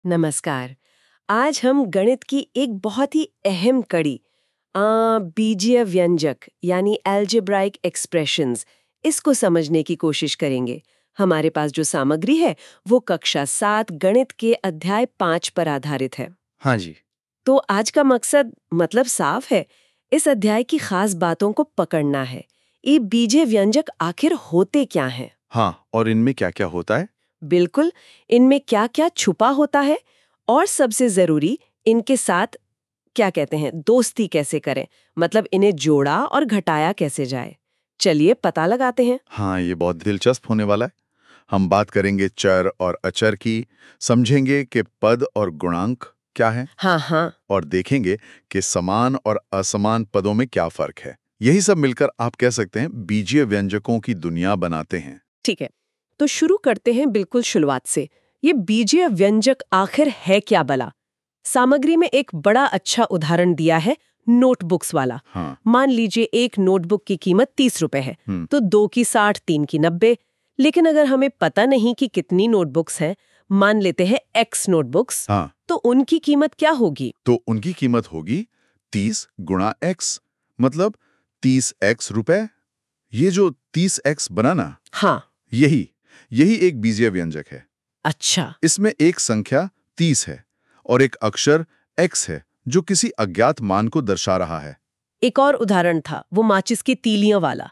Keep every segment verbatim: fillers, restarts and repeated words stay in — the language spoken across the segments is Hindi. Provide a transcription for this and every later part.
नमस्कार। आज हम गणित की एक बहुत ही अहम कड़ी आ, बीजीय व्यंजक यानी एल्जेब्राइक एक्सप्रेशंस इसको समझने की कोशिश करेंगे। हमारे पास जो सामग्री है वो कक्षा सात गणित के अध्याय पाँच पर आधारित है। हाँ जी। तो आज का मकसद मतलब साफ है, इस अध्याय की खास बातों को पकड़ना है। ये बीजीय व्यंजक आखिर होते क्या हैं? हाँ, और इनमें क्या क्या होता है? बिल्कुल, इनमें क्या क्या छुपा होता है और सबसे जरूरी इनके साथ क्या कहते हैं दोस्ती कैसे करें, मतलब इन्हें जोड़ा और घटाया कैसे जाए। चलिए पता लगाते हैं। हाँ, ये बहुत दिलचस्प होने वाला है। हम बात करेंगे चर और अचर की, समझेंगे कि पद और गुणांक क्या है, हाँ हाँ और देखेंगे कि समान और असमान पदों में क्या फर्क है। यही सब मिलकर आप कह सकते हैं बीजीय व्यंजकों की दुनिया बनाते हैं। ठीक है, तो शुरू करते हैं बिल्कुल शुरुआत से। ये बीजीय व्यंजक आखिर है क्या भला? सामग्री में एक बड़ा अच्छा उदाहरण दिया है, नोटबुक्स वाला। हाँ। मान लीजिए एक नोटबुक की कीमत तीस रुपए है, हम्म। तो दो की साठ, तीन की नब्बे। लेकिन अगर हमें पता नहीं कि कितनी नोटबुक्स हैं, मान लेते हैं एक्स नोटबुक्स, हाँ, तो उनकी कीमत क्या होगी? तो उनकी कीमत होगी तीस गुणा एक्स, मतलब तीस एक्स रुपए। ये जो तीस एक्स बना ना, हाँ। यही यही एक बीजीय व्यंजक है। अच्छा। इसमें एक संख्या तीस है और एक अक्षर x है जो किसी अज्ञात मान को दर्शा रहा है। एक और उदाहरण था वो माचिस की तीलियां वाला,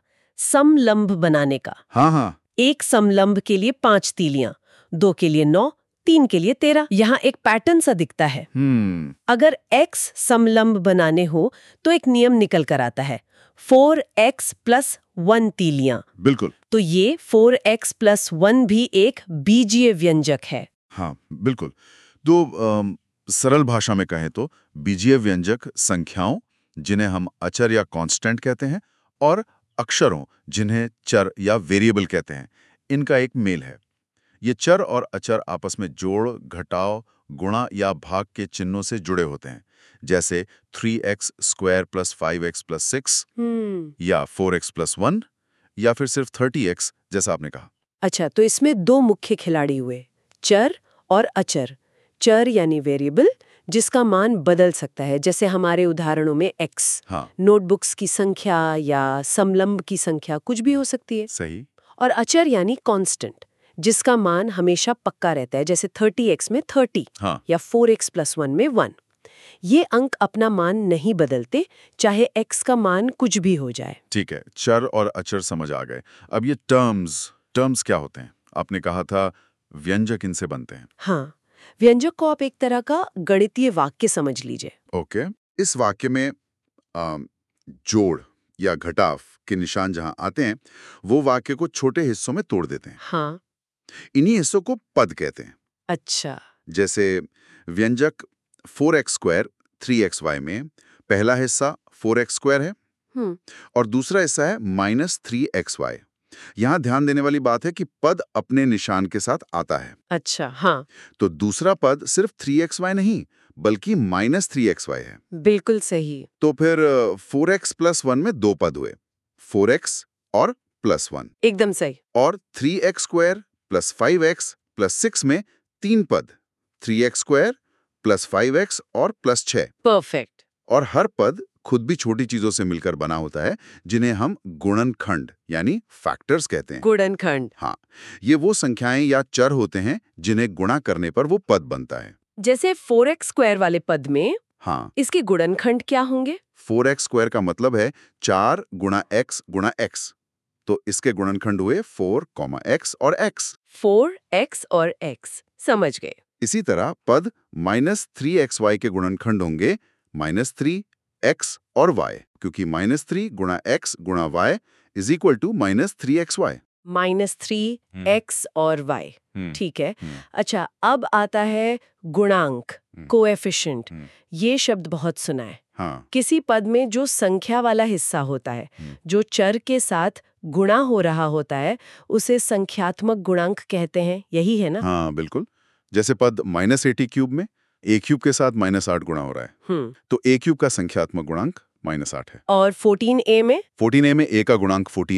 समलंब बनाने का। हाँ हाँ। एक समलंब के लिए पांच तीलियां, दो के लिए नौ, तीन के लिए तेरह। यहाँ एक पैटर्न सा दिखता है। हम्म। अगर x समलंब बनाने हो तो एक नियम निकल कर आता है, फोर एक्स प्लस वन तीलियां। बिल्कुल। तो ये फोर एक्स प्लस वन भी एक बीजीय व्यंजक है। हाँ बिल्कुल। तो अम, सरल भाषा में कहें तो बीजीय व्यंजक संख्याओं, जिन्हें हम अचर या कांस्टेंट कहते हैं, और अक्षरों, जिन्हें चर या वेरिएबल कहते हैं, इनका एक मेल है। ये चर और अचर आपस में जोड़, घटाव, गुणा या भाग के चिन्हों से जुड़े होते हैं, जैसे three x square plus five x plus six, hmm. या फोर एक्स प्लस वन, या फिर सिर्फ थर्टी एक्स जैसा आपने कहा। अच्छा, तो इसमें दो मुख्य खिलाड़ी हुए, चर और अचर। चर यानी वेरिएबल, जिसका मान बदल सकता है, जैसे हमारे उदाहरणों में x। हाँ। नोटबुक्स की संख्या या समलंब की संख्या कुछ भी हो सकती है। सही। और अचर यानी कांस्टेंट, जिसका मान हमेशा पक्का रहता है, जैसे थर्टी एक्स में थर्टी, हाँ। या फोर एक्स प्लस वन में वन। ये अंक अपना मान नहीं बदलते, चाहे x का मान कुछ भी हो जाए। ठीक है, चर और अचर समझ आ गए। अब ये टर्म्स टर्म्स क्या होते हैं? आपने कहा था व्यंजक इनसे बनते हैं। हाँ, व्यंजक को आप एक तरह का गणितीय वाक्य समझ लीजिए। ओके। इस वाक्य में अम, जोड़ या घटाव के निशान जहां आते हैं, वो वाक्य को छोटे हिस्सों में तोड़ देते हैं। हाँ। इन्हीं हिस्सों को पद कहते हैं। अच्छा। जैसे व्यंजक four x square three x y में पहला हिस्सा फोर एक्स स्क्वायर है हम्म। और दूसरा हिस्सा है माइनस थ्री एक्स वाई। यहाँ ध्यान देने वाली बात है कि पद अपने निशान के साथ आता है। अच्छा। हाँ, तो दूसरा पद सिर्फ थ्री एक्स वाई नहीं, बल्कि माइनस थ्री एक्स वाई है। बिल्कुल सही। तो फिर फोर एक्स प्लस वन में दो पद हुए, फोर एक्स और प्लस वन। एकदम सही। और three x square plus five x plus six में तीन पद, three x square plus five x और प्लस छः। परफेक्ट। और हर पद खुद भी छोटी चीजों से मिलकर बना होता है, जिन्हें हम गुणनखंड यानी फैक्टर्स कहते हैं। गुणनखंड। हाँ, ये वो संख्याएं या चर होते हैं जिन्हें गुणा करने पर वो पद बनता है। जैसे फोर एक्स स्क्वायर वाले पद में हाँ, इसके गुणनखंड क्या होंगे? फोर एक्स स्क्वायर का मतलब है चार गुणा एक्स गुणा एक्स, तो इसके गुणनखंड हुए फोर कॉमा एक्स और एक्स। फोर एक्स और एक्स, समझ गए। इसी तरह पद माइनस थ्री एक्स वाई के गुणनखंड होंगे माइनस थ्री एक्स और वाई, क्योंकि माइनस थ्री गुणा एक्स गुणा y is equal to minus three x y. Minus three x और वाई, ठीक है। अच्छा, अब आता है गुणांक, कोएफिशिएंट। ये शब्द बहुत सुना है। हाँ। किसी पद में जो संख्या वाला हिस्सा होता है, जो चर के साथ गुणा हो रहा होता है, उसे संख्यात्मक गुणांक कहते हैं, यही है ना? हाँ बिल्कुल। जैसे पद माइनस एटी क्यूब में ए क्यूब के साथ माइनस आठ गुणा हो रहा है, हम्म। तो ए क्यूब का संख्यात्मक गुणांक माइनस आठ है। और फोर्टीन ए में? फोर्टीन ए में ए का गुणांक फोर्टीन है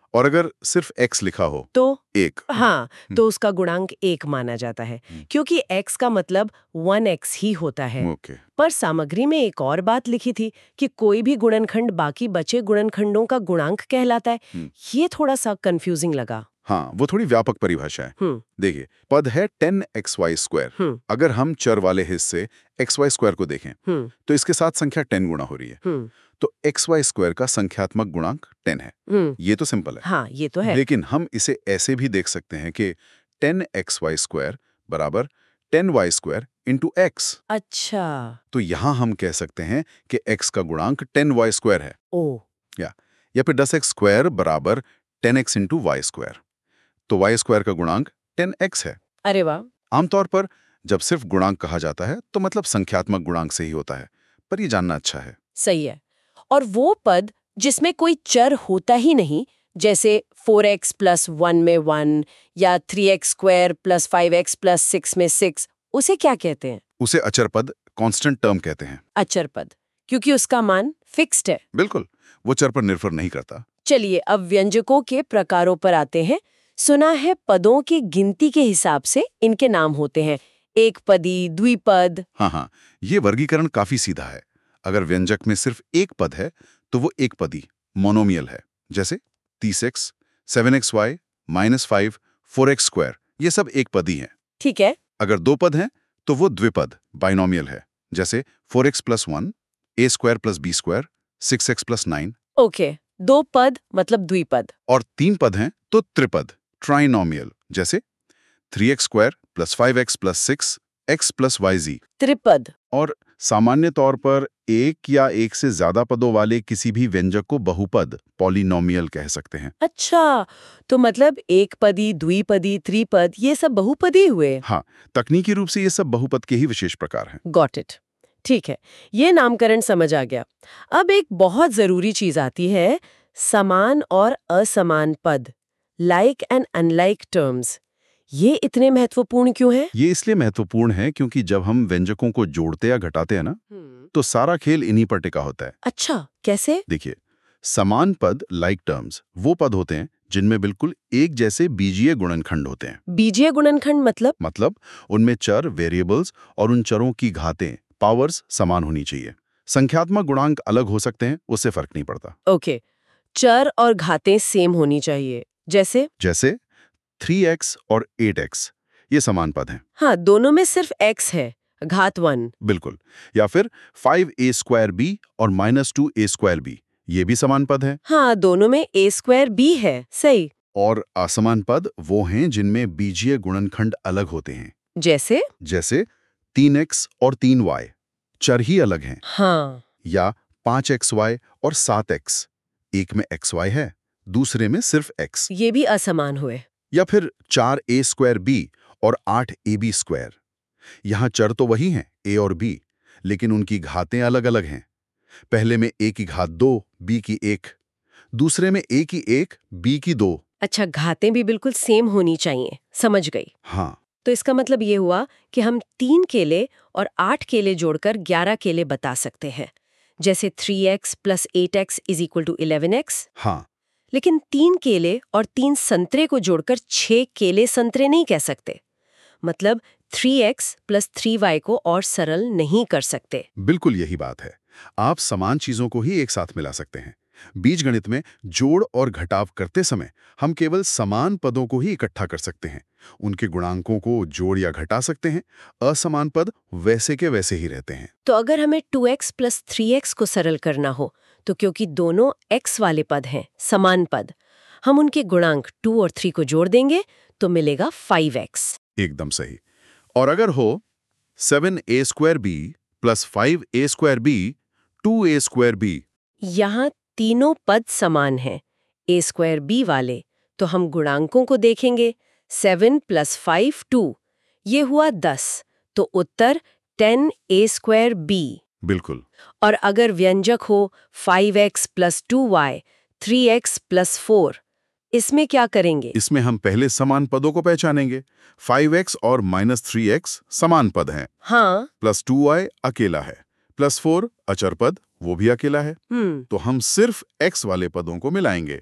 और अगर सिर्फ x लिखा हो तो एक। हाँ, तो उसका गुणांक एक माना जाता है, क्योंकि x का मतलब वन एक्स ही होता है। ओके। पर सामग्री में एक और बात लिखी थी कि कोई भी गुणनखंड बाकी बचे गुणनखंडों का गुणांक कहलाता है। ये थोड़ा सा कंफ्यूजिंग लगा। हाँ, वो थोड़ी व्यापक परिभाषा है। हम्म देखिए, पद है ten x y square. Hmm अगर हम चर वाले हिस्से एक्स वाई स्क्वायर को देखें हम्म तो इसके साथ संख्या टेन गुणा हो रही है। हम्म तो एक्स वाई स्क्वायर का संख्यात्मक गुणांक टेन है। हम्म ये तो सिंपल है। हाँ, ये तो है। लेकिन हम इसे ऐसे भी देख सकते हैं कि टेन एक्स वाई स्क्वायर बराबर ten y square into x. अच्छा। तो यहां हम कह सकते हैं कि x का गुणांक टेन वाई स्क्वायर है। ओ या या फिर दस एक्स स्क्वायर बराबर ten x into y square. तो y स्क्वायर का गुणांक टेन एक्स है। अरे वाह। आमतौर पर जब सिर्फ गुणांक कहा जाता है तो मतलब संख्यात्मक गुणांक से ही होता है, पर ये जानना अच्छा है। सही है। और वो पद जिसमें कोई चर होता ही नहीं, जैसे फोर एक्स प्लस वन में वन या three x square plus five x plus six में सिक्स, उसे क्या कहते हैं? उसे अचर पद, कांस्टेंट टर्म कहते हैं। अचर पद, क्योंकि उसका मान फिक्स्ड है। बिल्कुल, वो चर पर निर्भर नहीं करता। चलिए अब व्यंजकों के प्रकारों पर आते हैं। सुना है पदों की गिनती के हिसाब से इनके नाम होते हैं, एक पदी, द्विपद। हाँ हाँ, ये वर्गीकरण काफी सीधा है। अगर व्यंजक में सिर्फ एक पद है तो वो एक पदी मोनोमियल है, जैसे तीस x, seven x y, minus five, four x square, ये सब एक पदी हैं। ठीक है। अगर दो पद हैं तो वो द्विपद बाइनोमियल है, जैसे four x plus one, a square plus b square, six x plus nine. Okay, दो पद मतलब द्विपद। और तीन पद हैं तो त्रिपद ट्राइनोमियल, जैसे three x square plus five x plus six x plus y z. त्रिपद। और सामान्य तौर पर एक या एक से ज्यादा पदों वाले किसी भी व्यंजक को बहुपद पॉलिनोमियल कह सकते हैं। अच्छा, तो मतलब एक पदी, द्विपदी, त्रिपद, ये सब बहुपदी हुए। हाँ, तकनीकी रूप से ये सब बहुपद के ही विशेष प्रकार हैं। Got it. ठीक है, ये नामकरण समझ आ गया। अब एक बहुत जरूरी चीज आती है, समान और असमान पद, लाइक एंड अनलाइक टर्म्स। ये इतने महत्वपूर्ण क्यों है? ये इसलिए महत्वपूर्ण है क्योंकि जब हम व्यंजकों को जोड़ते या घटाते हैं ना, तो सारा खेल इन्हीं पर टिका होता है। अच्छा, कैसे? देखिए, समान पद लाइक टर्म्स वो पद होते हैं जिनमें बिल्कुल एक जैसे बीजीय गुणनखंड होते हैं। बीजीय गुणनखंड मतलब? मतलब उनमें चर, वेरिएबल्स और उन चरों की घातें, पावर्स समान होनी चाहिए। संख्यात्मक गुणांक अलग हो सकते हैं, उससे फर्क नहीं पड़ता। ओके, चर और घातें सेम होनी चाहिए। जैसे? जैसे थ्री एक्स और एट एक्स, ये समान पद हैं। हाँ, दोनों में सिर्फ x है, घात वन। बिल्कुल। या फिर फाइव ए स्क्वायर बी और minus two a square b, ये भी समान पद हैं। हाँ, दोनों में a स्क्वायर b है। सही। और असमान पद वो हैं जिनमें बीजीय गुणनखंड अलग होते हैं। जैसे? जैसे तीन एक्स और तीन वाई, चर ही अलग हैं। हाँ। या पाँच एक्स वाई और सात एक्स, एक में एक्स वाई है, दूसरे में सिर्फ x। ये भी असमान हुए। या फिर चार ए स्क्वायर बी और आठ ए बी स्क्वायर, यहाँ चर तो वही हैं a और b, लेकिन उनकी घातें अलग अलग हैं। पहले में a की घात दो, b की एक, दूसरे में a की एक, b की दो। अच्छा, घातें भी बिल्कुल सेम होनी चाहिए। समझ गई। हाँ, तो इसका मतलब ये हुआ कि हम तीन केले और आठ केले जोड़कर ग्यारह केले बता सकते हैं, जैसे three x plus eight x is equal to eleven x. हाँ, लेकिन तीन केले और तीन संतरे को जोड़कर छह केले संतरे नहीं कह सकते। मतलब three x plus three y को और सरल नहीं कर सकते। बिल्कुल यही बात है। आप समान चीजों को ही एक साथ मिला सकते हैं। बीजगणित में जोड़ और घटाव करते समय हम केवल समान पदों को ही इकट्ठा कर सकते हैं, उनके गुणांकों को जोड़ या घटा सकते हैं। असमान पद वैसे के वैसे ही रहते हैं। तो अगर हमें two x plus three x को सरल करना हो, तो क्योंकि दोनों x वाले पद हैं, समान पद, हम उनके गुणांक टू और थ्री को जोड़ देंगे तो मिलेगा फाइव एक्स। एकदम सही। और अगर हो seven a square b plus five a square b, two a square b, यहाँ तीनों पद समान हैं, a स्क्वायर b वाले, तो हम गुणांकों को देखेंगे। सेवन प्लस फाइव टू, ये हुआ दस, तो उत्तर टेन ए स्क्वायर b। बिल्कुल। और अगर व्यंजक हो five x plus two y, three x plus four, इसमें क्या करेंगे? इसमें हम पहले समान पदों को पहचानेंगे। फाइव एक्स और माइनस थ्री एक्स समान पद हैं। हाँ। प्लस टू वाई अकेला है, प्लस फोर अचर पद, वो भी अकेला है। हम्म तो हम सिर्फ x वाले पदों को मिलाएंगे।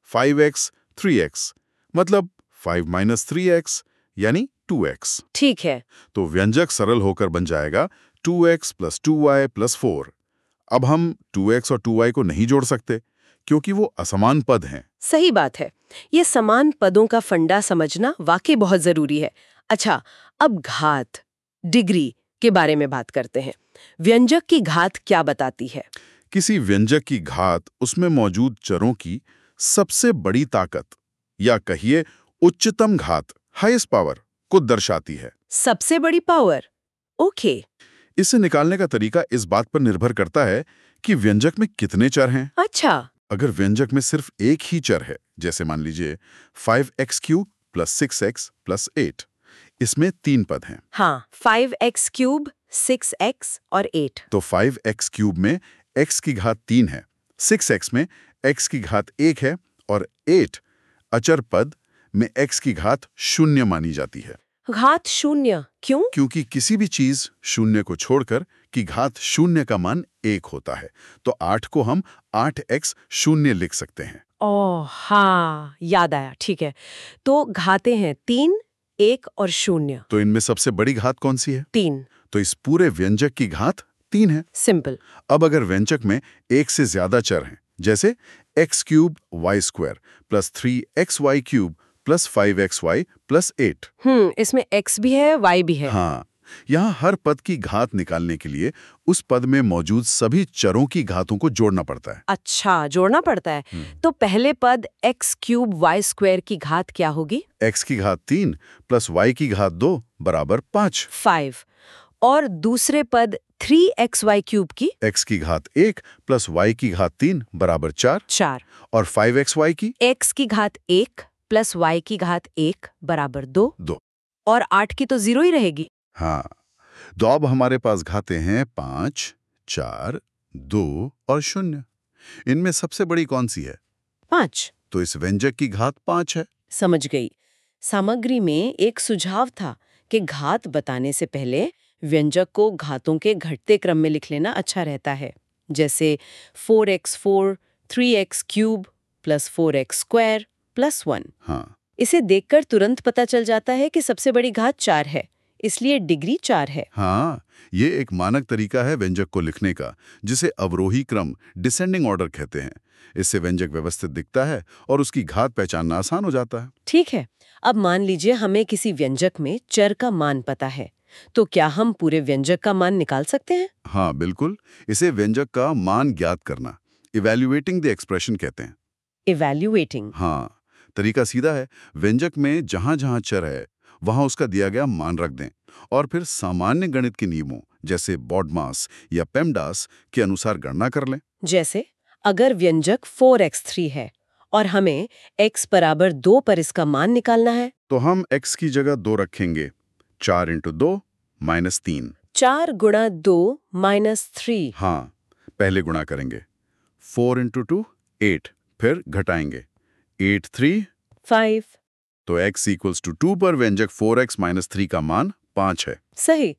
फाइव एक्स, थ्री एक्स, मतलब फाइव माइनस थ्री एक्स यानी टू एक्स। ठीक है। तो व्यंजक सरल होकर बन जाएगा two x plus two y plus four. अब हम टू एक्स और टू वाई को नहीं जोड़ सकते क्योंकि वो असमान पद हैं। सही बात है। ये समान पदों का फंडा समझना वाकई बहुत जरूरी है। अच्छा, अब घात, डिग्री के बारे में बात करते हैं। व्यंजक की घात क्या बताती है? किसी व्यंजक की घात उसमें मौजूद चरों की सबसे बड़ी ताकत या कहिए उच्चतम घात, हाईएस्ट पावर को दर्शाती है। सबसे बड़ी पावर, ओके। इसे निकालने का तरीका इस बात पर निर्भर करता है कि व्यंजक में कितने चर हैं। अच्छा। अगर व्यंजक में सिर्फ एक ही चर है, जैसे मान लीजिए five x cube plus six x plus eight, इसमें तीन पद हैं। हाँ, five x cube, six x और एट। तो फाइव एक्स क्यूब में x की घात तीन है, सिक्स एक्स में x की घात एक है और एट अचर पद में x की घात शून्य मानी जाती है। घात शून्य क्यों? क्योंकि किसी भी चीज शून्य को छोड़कर की घात शून्य का मान एक होता है, तो आठ को हम आठ एक्स शून्य लिख सकते हैं। ओह हाँ, याद आया। ठीक है, तो घातें हैं तीन, एक और शून्य। तो इनमें सबसे बड़ी घात कौन सी है? तीन। तो इस पूरे व्यंजक की घात तीन है। सिंपल। अब अगर व्यंजक में एक से ज्यादा चर हैं, जैसे x cube y square plus three x y cube plus five x y plus eight. Hmm इसमें x भी है, y भी है। हाँ, यहाँ हर पद की घात निकालने के लिए उस पद में मौजूद सभी चरों की घातों को जोड़ना पड़ता है। अच्छा, जोड़ना पड़ता है। तो पहले पद x क्यूब वाई स्क्वायर की घात क्या होगी? x की घात तीन प्लस y की घात दो बराबर पाँच। फाइव। और दूसरे पद थ्री एक्स वाई क्यूब की? x की घात एक प्लस y की घात तीन बराबर चार। चार। और फाइव एक्स वाई की? x की घात एक प्लस y की घात एक बराबर दो। दो। और आठ की तो जीरो ही रहेगी। हाँ, तो अब हमारे पास घातें हैं पाँच, चार, दो और शून्य। इनमें सबसे बड़ी कौन सी है? पाँच। तो इस व्यंजक की घात पाँच है। समझ गई। सामग्री में एक सुझाव था कि घात बताने से पहले व्यंजक को घातों के घटते क्रम में लिख लेना अच्छा रहता है। जैसे four x four, three x cube plus four x square plus one. हाँ, इसे देखकर तुरंत पता चल जाता है कि सबसे बड़ी घात चार है, इसलिए डिग्री चार है। हाँ, ये एक मानक तरीका है व्यंजक को लिखने का, जिसे अवरोही क्रम डिसेंडिंग ऑर्डर कहते हैं। इससे व्यंजक व्यवस्थित दिखता है और उसकी घात पहचानना आसान हो जाता है। ठीक है, अब मान लीजिए हमें किसी व्यंजक में चर का मान पता है, तो क्या हम पूरे व्यंजक का मान निकाल सकते हैं? हाँ, बिल्कुल। इसे व्यंजक का मान ज्ञात करना, इवैल्यूएटिंग द एक्सप्रेशन कहते हैं। इवैल्यूएटिंग। हाँ, तरीका सीधा है। व्यंजक में जहां जहां चर है वहां उसका दिया गया मान रख दें और फिर सामान्य गणित के नियमों जैसे बॉडमास या पेमडास के अनुसार गणना कर लें। जैसे अगर व्यंजक फोर एक्स थ्री है और हमें x बराबर दो पर इसका मान निकालना है, तो हम x की जगह दो रखेंगे। चार इंटू दो माइनस तीन। चार गुणा दो माइनस थ्री। हाँ, पहले गुणा करेंगे। फोर इंटू टू एट, फिर घटाएंगे। Eight three five. तो x इक्वल्स टू टू पर व्यंजक फोर एक्स माइनस थ्री का मान पाँच है। सही।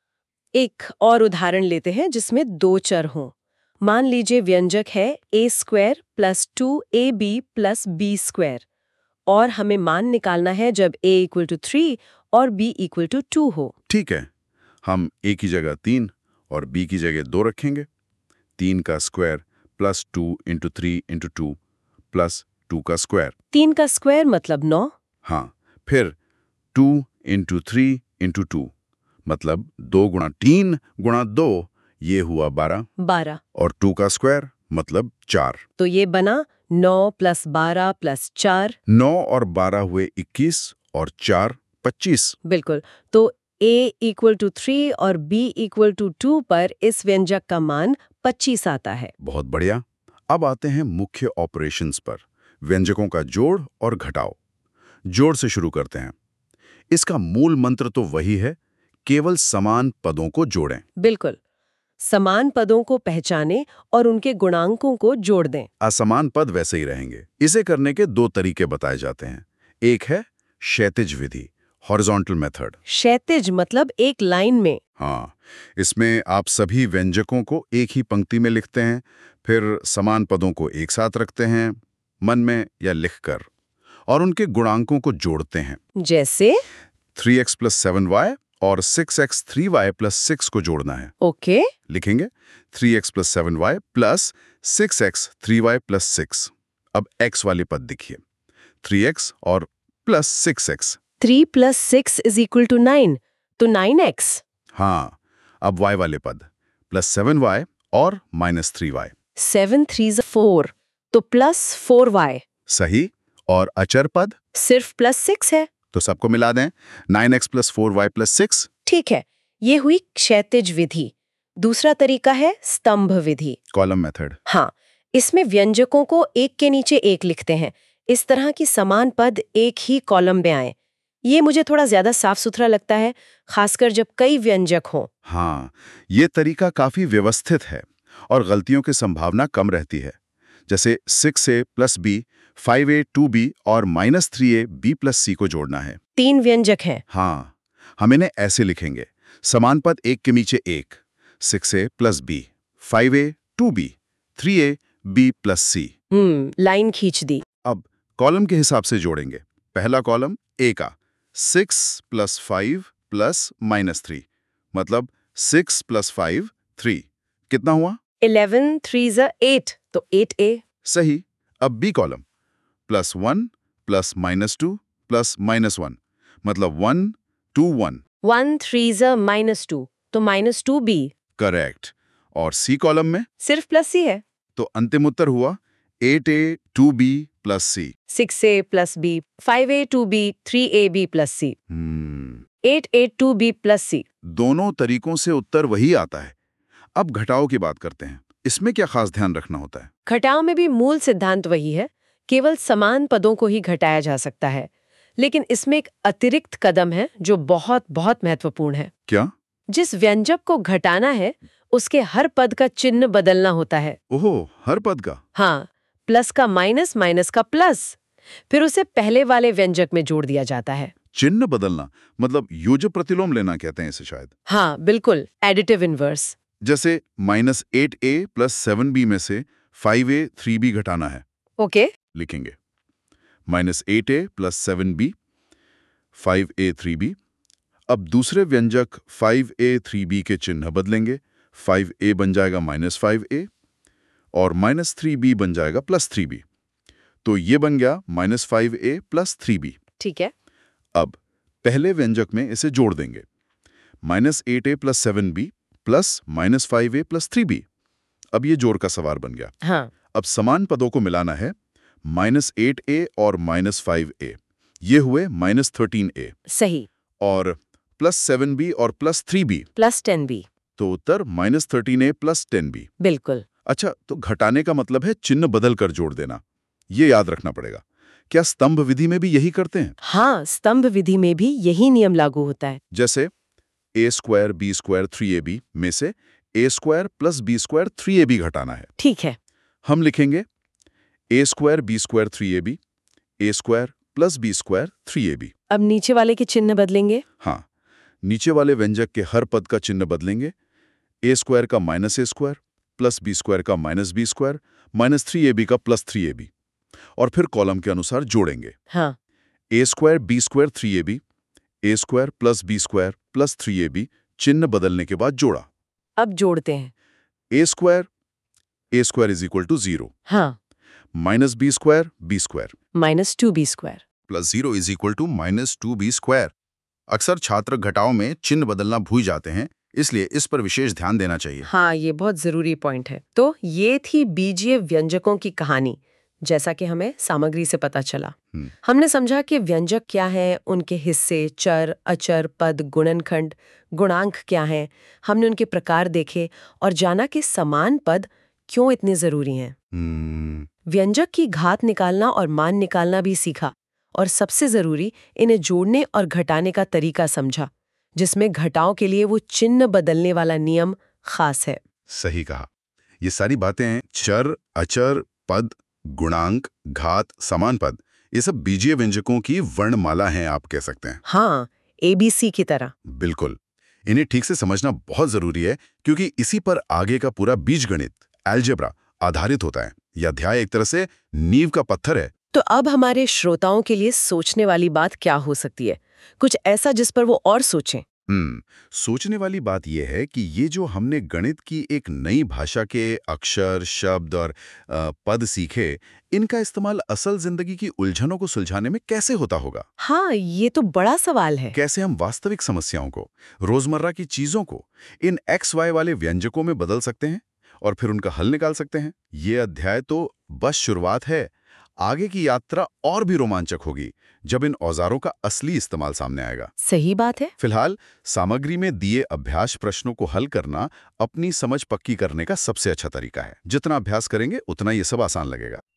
एक और उदाहरण लेते हैं जिसमें दो चर हों। मान लीजिए व्यंजक है a square plus two a b plus b square और हमें मान निकालना है जब a इक्वल टू थ्री और b इक्वल टू टू हो। ठीक है, हम a की जगह तीन और b की जगह दो रखेंगे। तीन का square plus two into three into two plus two का स्क्वायर। तीन का स्क्वायर मतलब नौ। हाँ, फिर two into three into two मतलब दो गुणा तीन गुणा दो, ये हुआ बारह। बारह। और टू का स्क्वायर मतलब चार। तो ये बना नौ प्लस बारह प्लस चार। नौ और बारह हुए इक्कीस और चार पच्चीस। बिल्कुल। तो a इक्वल टू थ्री और b इक्वल टू टू पर इस व्यंजक का मान पच्चीस आता है। बहुत बढ़िया। अब आते हैं मुख्य ऑपरेशंस पर, व्यंजकों का जोड़ और घटाव। जोड़ से शुरू करते हैं। इसका मूल मंत्र तो वही है, केवल समान पदों को जोड़ें। बिल्कुल, समान पदों को पहचानें और उनके गुणांकों को जोड़ दें। असमान पद वैसे ही रहेंगे। इसे करने के दो तरीके बताए जाते हैं। एक है क्षैतिज विधि, हॉरिजॉन्टल मेथड। क्षैतिज मतलब एक लाइन में। हाँ, इसमें आप सभी व्यंजकों को एक ही पंक्ति में लिखते हैं, फिर समान पदों को एक साथ रखते हैं। मन में या लिखकर, और उनके गुणांकों को जोड़ते हैं। जैसे three x plus seven y और six x three y plus six को जोड़ना है। ओके। लिखेंगे three x plus seven y plus six x three y plus six. अब x वाले पद देखिए, थ्री एक्स और plus six x. Three plus six is equal to nine, तो नाइन एक्स। हाँ, अब y वाले पद प्लस सेवन वाई और minus three y. Seven three four, तो प्लस फोर वाई। सही। और अचर पद सिर्फ प्लस सिक्स है, तो सबको मिला दें, nine x plus four y plus six. ठीक है। ये हुई क्षैतिज विधि। दूसरा तरीका है स्तंभ विधि, कॉलम मेथड। हाँ, इसमें व्यंजकों को एक के नीचे एक लिखते हैं, इस तरह की समान पद एक ही कॉलम में आए। ये मुझे थोड़ा ज्यादा साफ सुथरा लगता है, खासकर जब कई व्यंजक हों। हाँ, ये तरीका काफी व्यवस्थित है और गलतियों की संभावना कम रहती है। जैसे six a plus b, five a two b और minus three a b plus c को जोड़ना है। तीन व्यंजक हैं। हाँ, हम इन्हें ऐसे लिखेंगे, समान पद एक के नीचे एक, six a plus b, five a two b, three a b plus c. हम्म लाइन खींच दी। अब कॉलम के हिसाब से जोड़ेंगे। पहला कॉलम ए का six plus five plus minus three, मतलब सिक्स प्लस फाइव थ्री, कितना हुआ? इलेवन थ्री ज़ा एट, तो एट ए। सही। अब b column plus one plus minus two plus minus one, मतलब one two one. One three ज़ा माइनस टू, तो माइनस टू बी। करेक्ट। और सी कॉलम में सिर्फ प्लस ही है, तो अंतिम उत्तर हुआ eight a two b plus c. Six a plus b, five a two b, three a b plus c, हम्म eight a two b plus c. दोनों तरीकों से उत्तर वही आता है। अब घटाव की बात करते हैं। इसमें क्या खास ध्यान रखना होता है? घटाव में भी मूल सिद्धांत वही है, केवल समान पदों को ही घटाया जा सकता है, लेकिन इसमें एक अतिरिक्त कदम है जो बहुत बहुत महत्वपूर्ण है। क्या? जिस व्यंजक को घटाना है उसके हर पद का चिन्ह बदलना होता है। ओहो, हर पद का? हाँ, प्लस का माइनस, माइनस का प्लस, फिर उसे पहले वाले व्यंजक में जोड़ दिया जाता है। चिन्ह बदलना मतलब योज्य प्रतिलोम लेना कहते हैं इसे शायद। हाँ बिल्कुल, एडिटिव इनवर्स। जैसे minus eight a plus seven b में से फाइव ए थ्री बी घटाना है। ओके। लिखेंगे minus eight a plus seven b, five a three b. अब दूसरे व्यंजक फाइव ए थ्री बी के चिन्ह बदलेंगे। फाइव ए बन जाएगा माइनस फाइव ए और माइनस थ्री बी बन जाएगा प्लस थ्री बी। तो ये बन गया minus five a plus three b. ठीक है। अब पहले व्यंजक में इसे जोड़ देंगे, minus eight a plus seven b plus minus five a plus three b. अब ये जोड़ का सवाल बन गया। हाँ। अब समान पदों को मिलाना है, माइनस एट ए और माइनस फाइव ए, ये हुए माइनस थर्टीन ए। सही। और प्लस सेवन बी और plus three b, plus ten b. तो उत्तर minus thirteen a plus ten b. बिल्कुल। अच्छा, तो घटाने का मतलब है चिन्ह बदल कर जोड़ देना, ये याद रखना पड़ेगा। क्या स्तंभ विधि में भी यही करते हैं? हाँ, स्तंभ विधि में भी यही नियम लागू होता है। जैसे a square b square three a b में से a square plus b square three a b घटाना है। ठीक है। हम लिखेंगे a square b square three a b, a square plus b square three a b. अब नीचे वाले के चिन्ह बदलेंगे। हाँ, नीचे वाले व्यंजक के हर पद का चिन्ह बदलेंगे। ए स्क्वायर का minus a square plus b square का minus b square minus three a b का प्लस थ्री ए बी, और फिर कॉलम के अनुसार जोड़ेंगे। हाँ। A square b square three a b, a square plus b square plus three a b, चिन्ह बदलने के बाद जोड़ा। अब जोड़ते हैं। A square a square is equal to zero, हाँ, minus b square b square minus two b square plus zero is equal to minus two b square. अक्सर छात्र घटाव में चिन्ह बदलना भूल जाते हैं, इसलिए इस पर विशेष ध्यान देना चाहिए। हाँ, ये बहुत जरूरी पॉइंट है। तो ये थी बीजीय व्यंजकों की कहानी, जैसा कि हमें सामग्री से पता चला। हमने समझा कि व्यंजक क्या है, उनके हिस्से, चर, अचर, पद, गुणनखंड, गुणांक क्या हैं। हमने उनके प्रकार देखे और जाना कि समान पद क्यों इतने जरूरी हैं। hmm. व्यंजक की घात निकालना और मान निकालना भी सीखा, और सबसे जरूरी इन्हें जोड़ने और घटाने का तरीका समझा, जिसमें घटाव के लिए वो चिन्ह बदलने वाला नियम खास है। सही कहा। ये सारी बातें चर, अचर, पद, गुणांक, घात, समान पद, ये सब बीजीय व्यंजकों की वर्णमाला हैं, आप कह सकते हैं। हाँ, एबीसी की तरह। बिल्कुल। इन्हें ठीक से समझना बहुत जरूरी है, क्योंकि इसी पर आगे का पूरा बीजगणित, अलजेब्रा आधारित होता है। यह अध्याय एक तरह से नींव का पत्थर है। तो अब हमारे श्रोताओं के लिए सोचने वाली बात क्या हो सकती है? कुछ ऐसा जिस पर वो और सोचें। हम्म सोचने वाली बात यह है कि ये जो हमने गणित की एक नई भाषा के अक्षर, शब्द और अ, पद सीखे, इनका इस्तेमाल असल जिंदगी की उलझनों को सुलझाने में कैसे होता होगा? हाँ, ये तो बड़ा सवाल है। कैसे हम वास्तविक समस्याओं को, रोजमर्रा की चीजों को इन एक्स वाई वाले व्यंजकों में बदल सकते हैं और फिर उनका हल निकाल सकते हैं? ये अध्याय तो बस शुरुआत है। आगे की यात्रा और भी रोमांचक होगी जब इन औजारों का असली इस्तेमाल सामने आएगा। सही बात है। फिलहाल सामग्री में दिए अभ्यास प्रश्नों को हल करना अपनी समझ पक्की करने का सबसे अच्छा तरीका है। जितना अभ्यास करेंगे उतना ये सब आसान लगेगा।